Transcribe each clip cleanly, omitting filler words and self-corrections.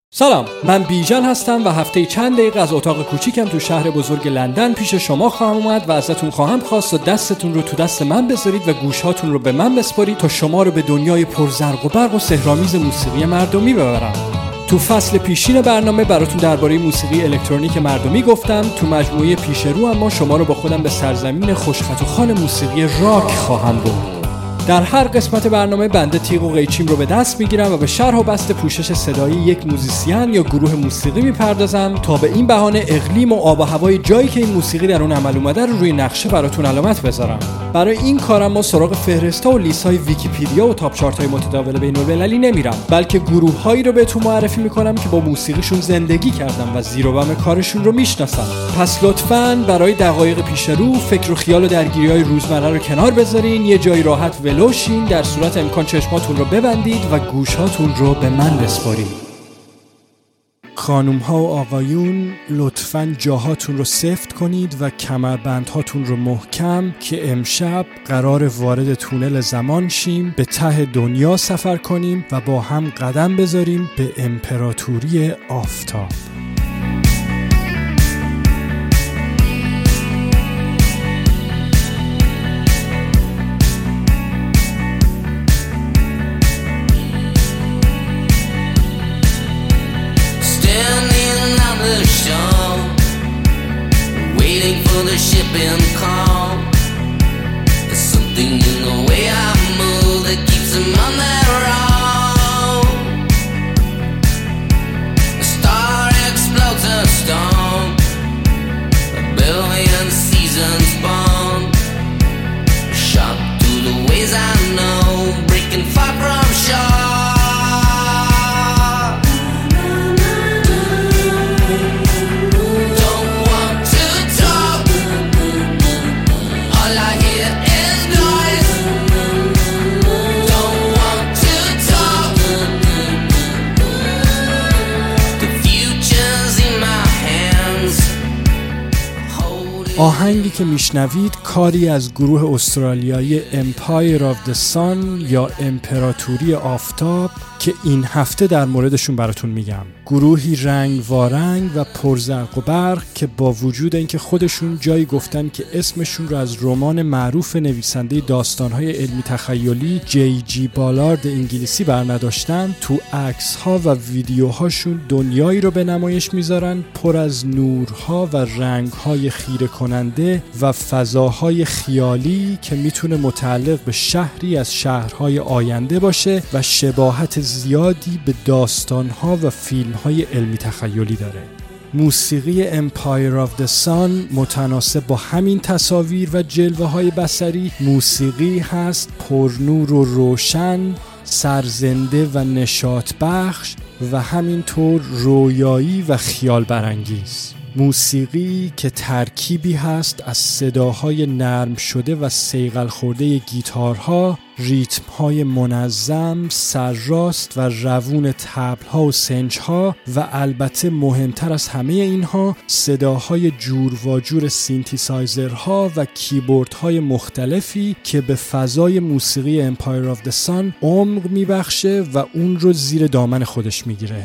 سلام، من بیژن هستم و هفته چند دقیقه از اتاق کوچیکم تو شهر بزرگ لندن پیش شما خواهم اومد و ازتون خواهم خواست و دستتون رو تو دست من بذارید و گوشهاتون رو به من بسپارید تا شما رو به دنیای پرزرق و برق و سحرآمیز موسیقی مردمی ببرم. تو فصل پیشین برنامه براتون درباره موسیقی الکترونیک مردمی گفتم. تو مجموعه پیش رو اما شما رو با خودم به سرزمین خوشخط و خوان موسیقی راک خواهم برد. در هر قسمت برنامه بنده تیغ و قیچیم رو به دست میگیرم و به شرح و بسط پوشش صدایی یک موزیسین یا گروه موسیقی میپردازم تا به این بهانه اقلیم و آب و هوای جایی که این موسیقی در اون عمل اومده رو روی نقشه براتون علامت بذارم. برای این کارم ما سراغ فهرست‌ها و لیست‌های ویکی‌پدیا و تاپ چارت‌های متداول بین‌المللی نمیرم، بلکه گروه‌هایی رو بهتون معرفی میکنم که با موسیقیشون زندگی کردم و زیر و بم کارشون رو میشناسم. پس لطفاً برای دقایق پیش رو فکر و خیال و درگیری‌های روزمره رو کنار بذارین، یه جای راحت ولوشین، در صورت امکان چشماتون رو ببندید و گوشاتون رو به من بسپارید. خانوم ها و آقایون، لطفاً جاهاتون رو سفت کنید و کمربندهاتون رو محکم که امشب قرار وارد تونل زمان شیم، به ته دنیا سفر کنیم و با هم قدم بذاریم به امپراتوری آفتاب. Waiting for the shipping call. There's something in the way I move that keeps them on their roll. A star explodes a storm. A billion seasons born. Shot through the ways I know, breaking far from shore. آهنگی که میشنوید کاری از گروه استرالیایی Empire of the Sun یا امپراتوری آفتاب که این هفته در موردشون براتون میگم. گروهی رنگ وارنگ و پرزرق و برق که با وجود اینکه خودشون جایی گفتن که اسمشون رو از رمان معروف نویسنده داستان‌های علمی تخیلی جی بالارد انگلیسی برنداشتن، تو عکس‌ها و ویدیوهاشون دنیایی رو به نمایش میذارن پر از نورها و رنگ‌های خیره کننده و فضاهای خیالی که میتونه متعلق به شهری از شهرهای آینده باشه و شباهت زیادی به داستان‌ها و فیلم‌های علمی تخیلی داره. موسیقی Empire of the Sun متناسب با همین تصاویر و جلوه‌های بصری موسیقی هست پرنور و روشن، سرزنده و نشاط بخش و همینطور رویایی و خیال برانگیز. موسیقی که ترکیبی هست از صداهای نرم شده و صیقل خورده گیتارها، ریتم‌های منظم، سرراست و روون طبل‌ها و سنج‌ها و البته مهمتر از همه اینها صداهای جور و جور سینتیسایزرها و کیبوردهای مختلفی که به فضای موسیقی Empire of the Sun عمق میبخشه و اون رو زیر دامن خودش میگیره.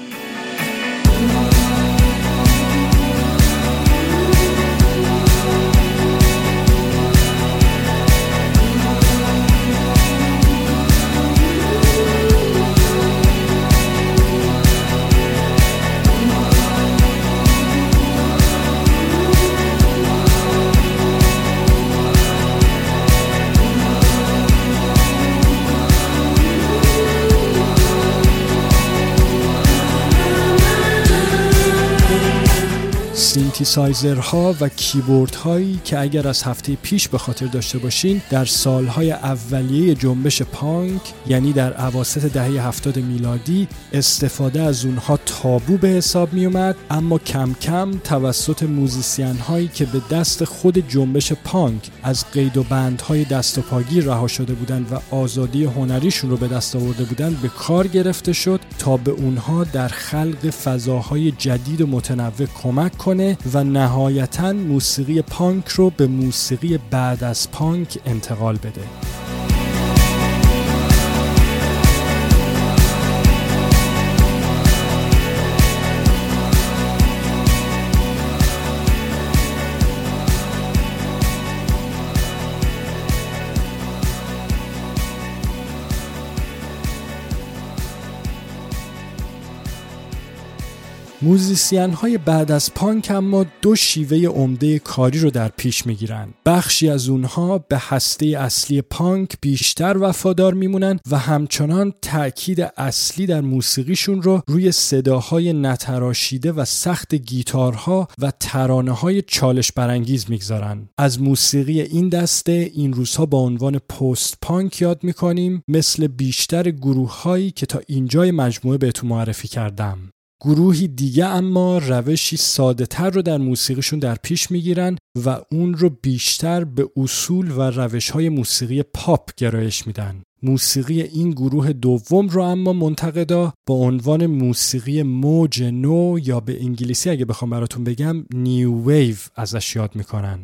سینتیسایزرها و کیبوردهایی که اگر از هفته پیش به خاطر داشته باشین در سالهای اولیه جنبش پانک، یعنی در اواسط دهه 70 میلادی، استفاده از اونها تابو به حساب می اومد، اما کم کم توسط موزیسین هایی که به دست خود جنبش پانک از قید و بندهای دست و پاگیر رها شده بودند و آزادی هنریشون رو به دست آورده بودند به کار گرفته شد تا به اونها در خلق فضاهای جدید و متنوع کمک کنه و نهایتاً موسیقی پانک رو به موسیقی بعد از پانک انتقال بده. موزیسین های بعد از پانک اما دو شیوه عمده کاری رو در پیش میگیرن. بخشی از اونها به هسته اصلی پانک بیشتر وفادار میمونن و همچنان تأکید اصلی در موسیقیشون رو روی صداهای نتراشیده و سخت گیتارها و ترانه‌های چالش برانگیز میگذارن. از موسیقی این دسته این روزها با عنوان پست پانک یاد میکنیم، مثل بیشتر گروه‌هایی که تا اینجای مجموعه بهتون معرفی کردم. گروهی دیگه اما روشی ساده تر رو در موسیقیشون در پیش میگیرن و اون رو بیشتر به اصول و روش‌های موسیقی پاپ گرایش میدن. موسیقی این گروه دوم رو اما منتقدا با عنوان موسیقی موج نو یا به انگلیسی اگه بخوام براتون بگم نیو ویو ازش یاد میکنن.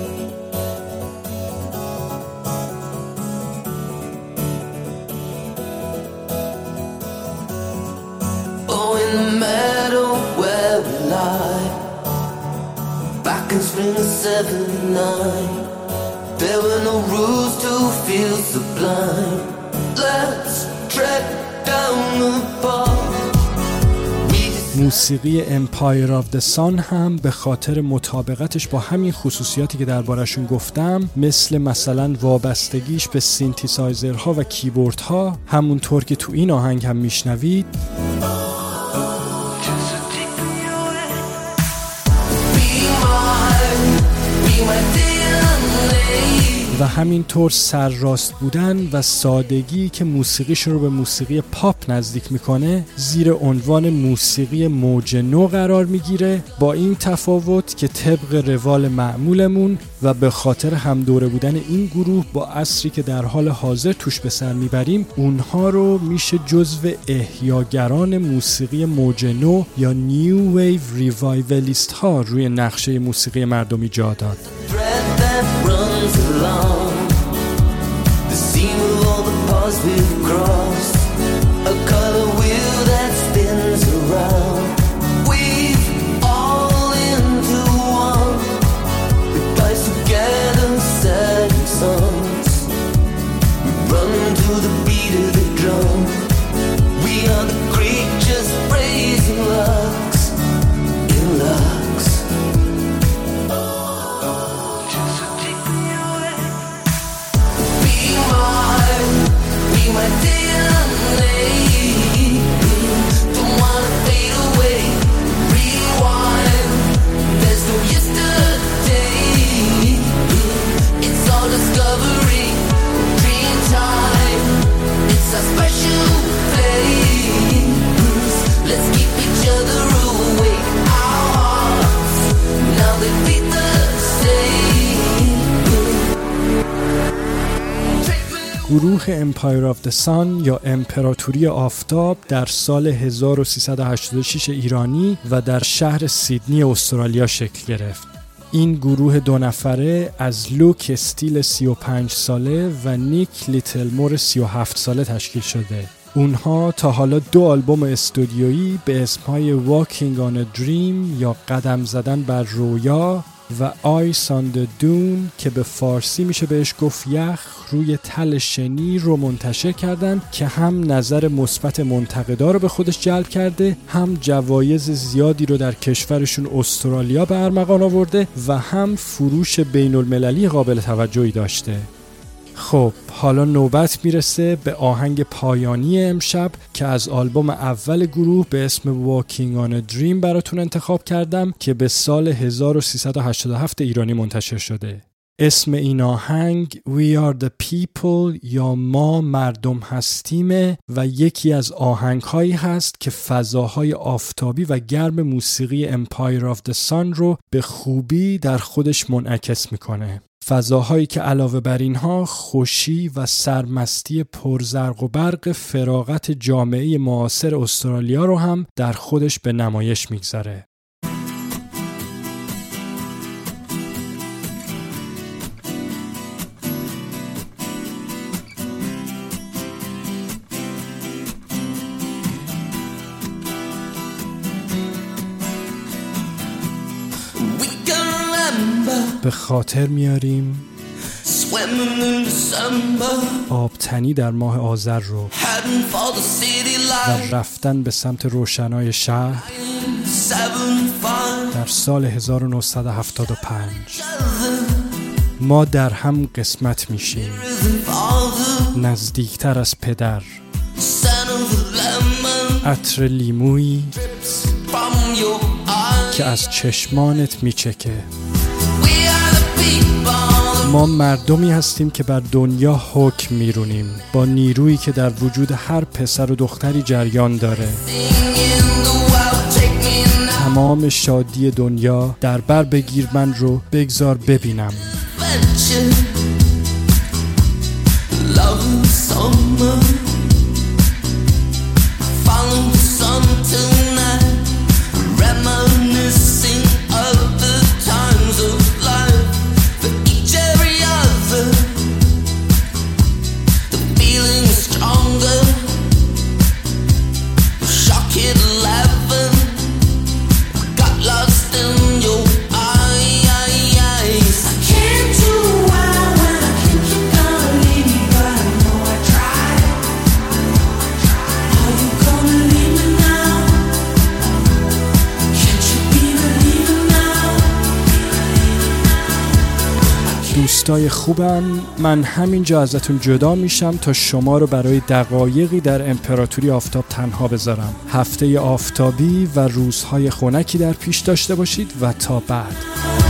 In spring of 79, there were no rules to feel sublime. Let's trek down the path. موسیقی Empire of the Sun هم به خاطر مطابقتش با همین خصوصیاتی که دربارشون گفتم، مثلا وابستگیش به سینتیسایزرها و کیبوردها، همونطور که تو این آهنگ هم میشنوید، و همینطور سرراست بودن و سادگی که موسیقیش رو به موسیقی پاپ نزدیک میکنه زیر عنوان موسیقی موج نو قرار میگیره، با این تفاوت که طبق روال معمولمون و به خاطر همدوره بودن این گروه با عصری که در حال حاضر توش به سر میبریم، اونها رو میشه جزو احیاگران موسیقی موج نو یا نیو ویو ریوایولیست ها روی نقشه موسیقی مردمی جا داد. The scene of all the paths we've crossed, a color wheel that spins around. We've all into one. We place together sad songs. We run to the beat of the drum. We are the creatures praising lux in lux. My DNA, don't wanna fade away. Rewind, there's no yesterday. It's all discovery, dream time. It's a special place. Let's keep each other awake. Our hearts, now they beat the same. گروه Empire of the Sun یا امپراتوری آفتاب در سال 1386 ایرانی و در شهر سیدنی استرالیا شکل گرفت. این گروه دو نفره از لوک استیل 35 ساله و نیک لیتل مور 37 ساله تشکیل شده. اونها تا حالا 2 آلبوم استودیویی به اسمهای Walking on a Dream یا قدم زدن بر رویا و Ice on the Dune که به فارسی میشه بهش گفت یخ روی تل شنی رو منتشر کردن که هم نظر مثبت منتقدا رو به خودش جلب کرده، هم جوایز زیادی رو در کشورشون استرالیا به ارمغان آورده و هم فروش بین المللی قابل توجهی داشته. خب حالا نوبت میرسه به آهنگ پایانی امشب که از آلبوم اول گروه به اسم Walking on a Dream براتون انتخاب کردم که به سال 1387 ایرانی منتشر شده. اسم این آهنگ We are the people یا ما مردم هستیم و یکی از آهنگهایی هست که فضاهای آفتابی و گرم موسیقی Empire of the Sun رو به خوبی در خودش منعکس میکنه. فضاهایی که علاوه بر اینها خوشی و سرمستی پرزرق و برق فراغت جامعه معاصر استرالیا رو هم در خودش به نمایش میگذاره. به خاطر میاریم آبتنی در ماه آذر رو و رفتن به سمت روشنای شهر در سال 1975 ما در هم قسمت میشیم، نزدیکتر از پدر، عطر لیمویی که از چشمانت میچکه. ما مردمی هستیم که بر دنیا حکم میرونیم با نیرویی که در وجود هر پسر و دختری جریان داره. تمام شادی دنیا در بر بگیر، من رو بگذار ببینم. دوستای خوبم، من همینجا ازتون جدا میشم تا شما رو برای دقایقی در امپراتوری آفتاب تنها بذارم. هفته آفتابی و روزهای خنکی در پیش داشته باشید و تا بعد.